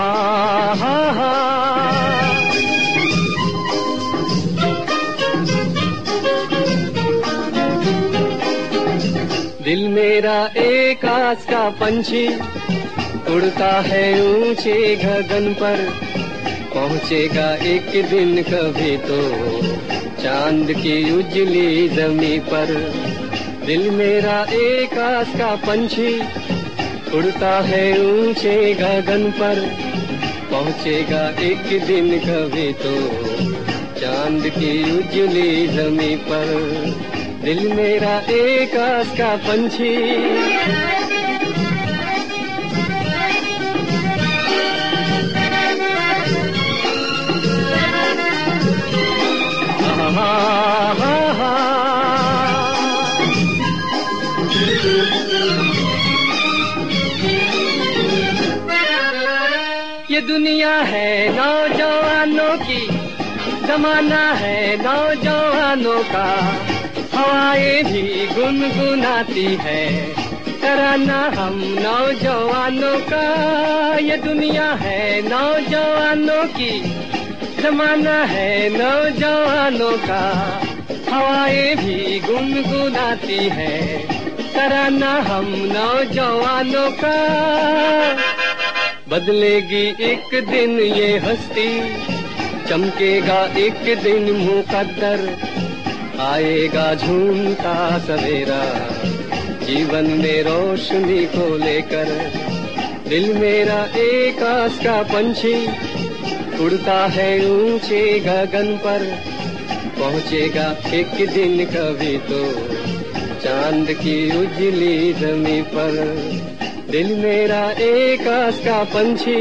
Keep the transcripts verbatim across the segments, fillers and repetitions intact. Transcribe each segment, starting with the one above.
हा हा हा। दिल मेरा एक आस का पंछी उड़ता है ऊंचे गगन पर, पहुंचेगा एक दिन कभी तो चांद की उजली जमी पर। दिल मेरा एक आस का पंछी उड़ता है ऊंचे गगन पर, पहुंचेगा एक दिन कभी तो चांद की उजली जमी पर। दिल मेरा एक आस का पंछी। हा हा हा। ये दुनिया है नौजवानों की, जमाना है नौजवानों का। हवाएं भी गुनगुनाती है तराना हम नौजवानों का। ये दुनिया है नौजवानों की, जमाना है नौजवानों का। हवाएं भी गुनगुनाती है तराना हम नौजवानों का। बदलेगी एक दिन ये हस्ती, चमकेगा एक दिन मुकद्दर। आएगा झूमता सवेरा जीवन में रोशनी को लेकर। दिल मेरा एक आस का पंछी उड़ता है ऊंचे गगन पर, पहुंचेगा एक दिन कभी तो चांद की उजली जमी पर। दिल मेरा एक आस का पंछी।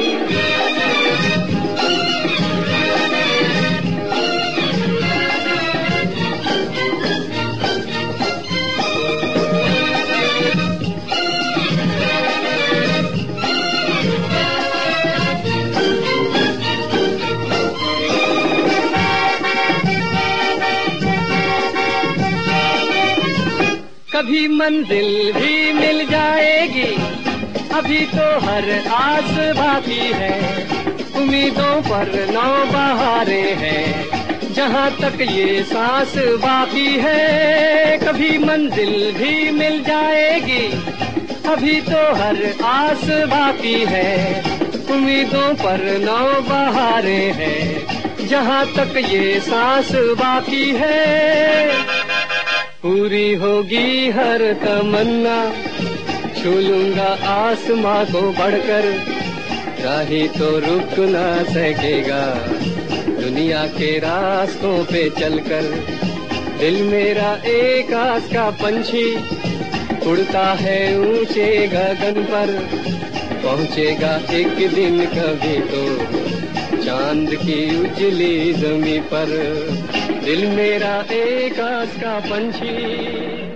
कभी मंजिल भी मिल जाएगी, अभी तो हर आस बाकी है। उम्मीदों पर नौ बहारें हैं, जहाँ तक ये सांस बाकी है। कभी मंजिल भी मिल जाएगी, अभी तो हर आस बाकी है। उम्मीदों पर नौ बहारें हैं, जहाँ तक ये सांस बाकी है। पूरी होगी हर तमन्ना, छू लूंगा आसमां को बढ़कर। राही तो रुक ना सकेगा दुनिया के रास्तों पे चलकर। दिल मेरा एक आस का पंछी उड़ता है ऊंचे गगन पर, पहुंचेगा एक दिन कभी तो चांद की उजली जमी पर। दिल मेरा एक आस का पंछी।